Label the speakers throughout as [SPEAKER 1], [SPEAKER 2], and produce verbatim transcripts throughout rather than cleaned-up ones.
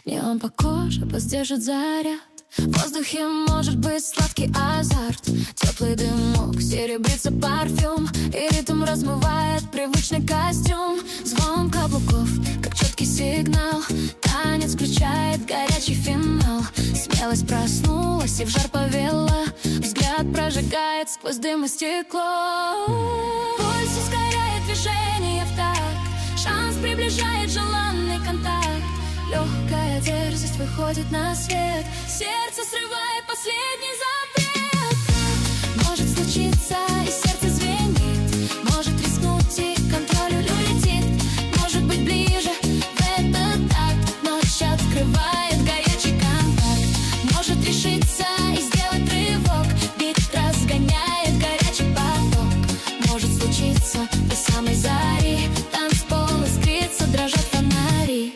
[SPEAKER 1] Неон по коже воздержит заряд. В воздухе может быть сладкий азарт. Теплый дымок, серебрится парфюм, и ритм размывает привычный костюм. Звон каблуков, как четкий сигнал. Танец включает горячий финал. Смелость проснулась и в жар повела. Взгляд прожигает сквозь дым и стекло. Пульс ускоряет движение в такт. Шанс приближает желанный контакт. Легкая дерзость выходит на свет. Сердце срывает последний запрет. Может случиться, и сердце звенит. Может рискнуть, и контроль улетит. Может быть ближе в этот такт. Ночь открывает горячий контакт. Может решиться и сделать рывок. Бит разгоняет горячий поток. Может случиться до самой зари. Танцпол искрится, дрожат фонари.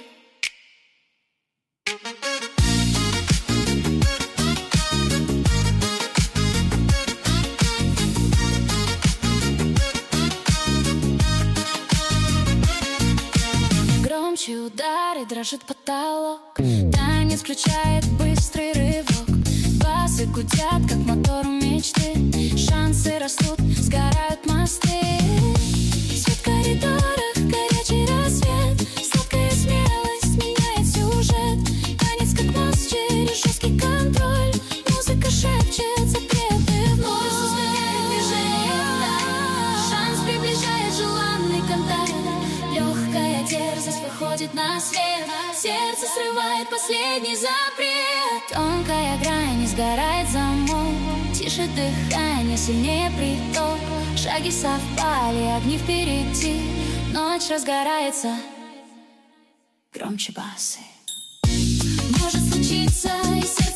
[SPEAKER 1] Громче удары, дрожит потолок. Танец включает быстрый рывок. Басы гудят, как мотор мечты. Шансы растут, сгорают мосты. Свет в коридорах, горячий рассвет. Сладкая смелость меняет сюжет. Танец как мост через жесткий контроль. Музыка шепчет запреты вновь. Пульс ускоряет движение в такт. Шанс приближает желанный контакт. Легкая дерзость выходит на свет. Сердце срывает последний запрет. Тонкая грань, не сгорает замок. Тише дыхание, сильнее приток. Шаги совпали, огни впереди. Ночь разгорается, громче басы. Может случиться, и сердце